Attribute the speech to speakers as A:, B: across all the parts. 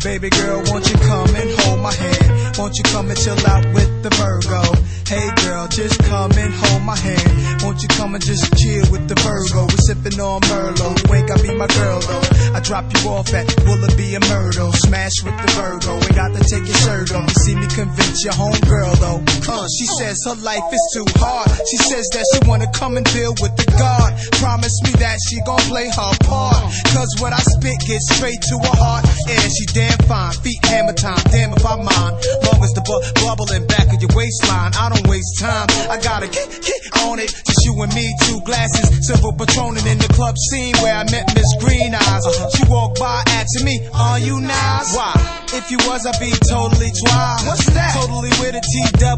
A: Baby girl, won't you come and hold my hand? Won't you come and chill out with the Virgo? Hey girl, just come and hold my hand. Won't you come and just chill with the Virgo? We're sipping on Merlot. You ain't gotta be my girl though. I drop you off at Willoughby and Myrtle. Smash with the Virgo. Ain't got to take your shirt off. You see me convince your homegirl though. She says her life is too hard. She says that she wanna come and deal with the God. Promise me that she gon' play her part. Cause what I spit gets straight to her heart. And she damn fine. Feet hammer time. Damn if I mind. Long as the bubble in back of your waistline. I don't waste time. I gotta get on it. Just you and me, 2 glasses, silver Patronin in the club scene where I met Miss Green Eyes. She walked by asking me, are you nice? Why? If you was, I'd be totally twice. What's that? Totally with a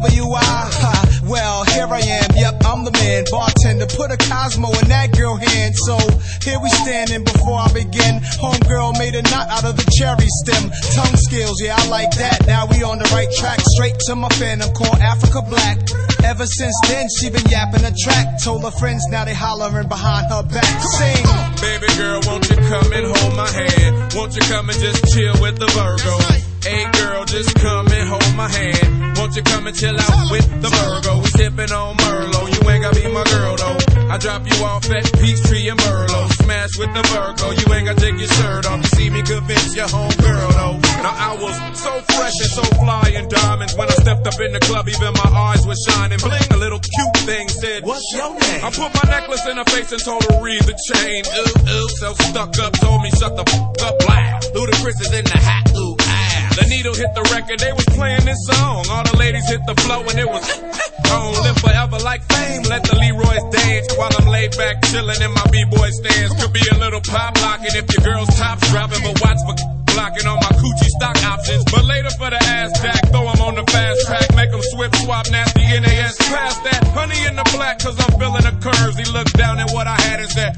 A: TWI. Well, here I am. Yep, I'm the man. Bartender, put a Cosmo in that girl hand. So here we standing before I begin. Homegirl made a knot out of the cherry stem. Tongue skills, yeah, I like that. Now we on the right track. Straight to my phantom called Africa Black. Ever since then, she been yapping a track. Told her friends, now they hollering behind her back. Sing.
B: Baby girl, won't you come and hold my hand? Won't you come and just chill with the Virgo? Hey girl, just come and hold my hand. Won't you come and chill out with the Virgo? We sipping on Merlot. You ain't gotta be my girl though. I drop you off at Peachtree and Merlot. Smash with the Virgo. You ain't gotta take your shirt off. You see me convince your homegirl though. Now I was so fresh and so fly in diamonds. When I stepped up in the club, even my eyes were shining. Bling, a little cute thing said, what's your name? I put my necklace in her face and told her read the chain. Ooh, ooh, so stuck up, told me shut the f*** up loud. Ludacris is in the hat, ooh, ah. The needle hit the record, they was playing this song. All the ladies hit the flow and it was on. Live forever like fame, let the Leroy's dance. While I'm laid back chilling in my B-boy stance. Could be a little pop locking if your girl's top's dropping. But watch for blocking on my coochie stock options. But later for the ass jack, throw them on the fast track. Make them swip, swap, nasty NAS. Past that, honey in the black, cause I'm feeling the curves. He looked down at what I had and said,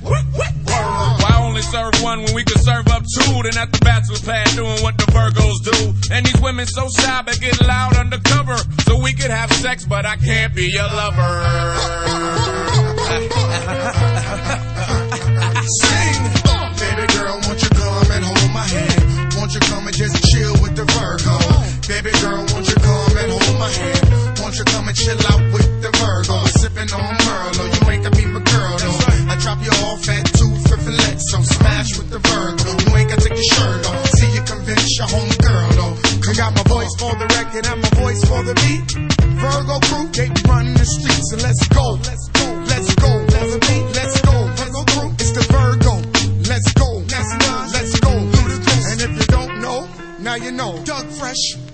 B: why only serve one when we could serve up 2? Then at the bachelor pad doing what the Virgos do. And these women so shy but get loud undercover. So we could have sex but I can't be your lover.
C: Sing! Baby girl, won't you come and hold my hand? Won't you come and just chill with the Virgo? Baby girl, won't you come and hold my hand? Won't you come and chill out with the Virgo? We're sipping on Merlot. You ain't gotta be my girl though. I drop you off at 2 for Fillet. So smash with the Virgo. You ain't gotta take your shirt off. See you convince your homegirl though. I got my voice for the record and my voice for the beat. Virgo crew, they be running the streets. So let's go. Let's go. Let's go. Let's go. Virgo crew, it's the Virgo. Let's go. Let's go. And if you don't know, now you know. Doug Fresh.